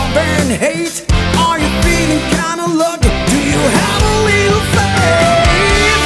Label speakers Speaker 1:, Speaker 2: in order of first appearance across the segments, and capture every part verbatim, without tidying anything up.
Speaker 1: love and hate? Are you feeling kinda lucky? Do you have a little faith?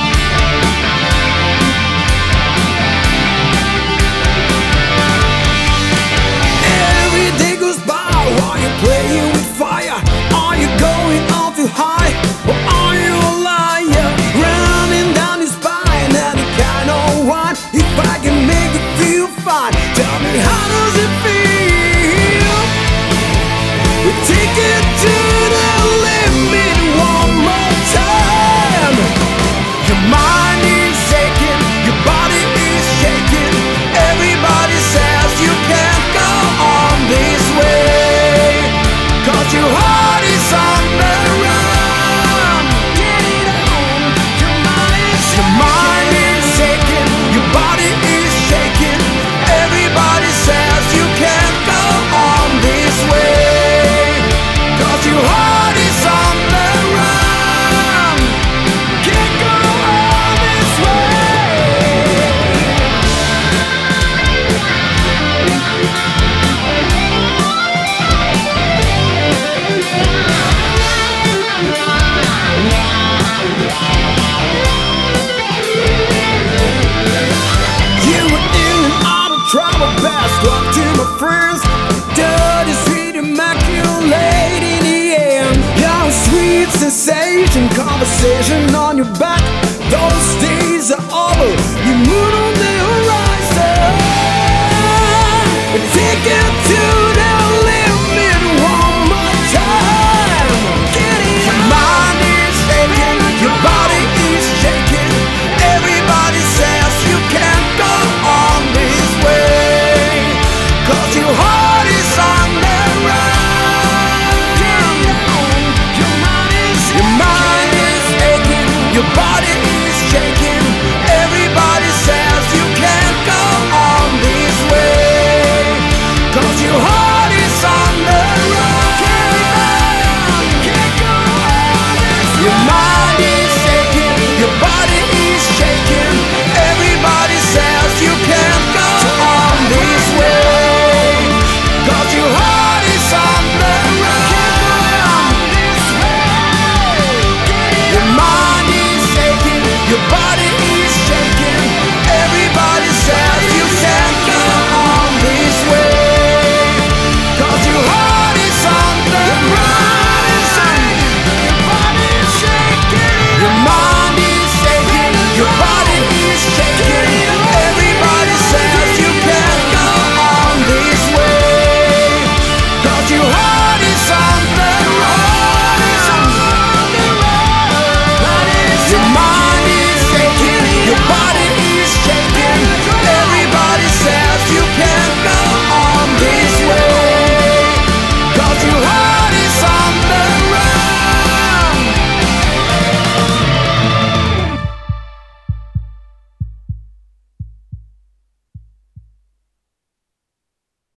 Speaker 1: Every day goes by while you're playing with fire. Are you going on too high? Or are you a liar? Running down your spine and the kind of wine. If I can make you feel fine, tell me, how does it feel? We take it to the limit one more time. Your mind is shaking, your body is shaking. Everybody says you can't go on this way, 'cause your heart is on the run. Get it on. Your mind is shaking, your mind is shaking, your body is shaking. Everybody says you can't go on this way, 'cause your heart is on the run. Can't go on this way. You were in and out of trouble, best luck to my friends. Dirty, sweet, immaculate in the end. Your sweet sensation, conversation on your back. Those days are over. You moved on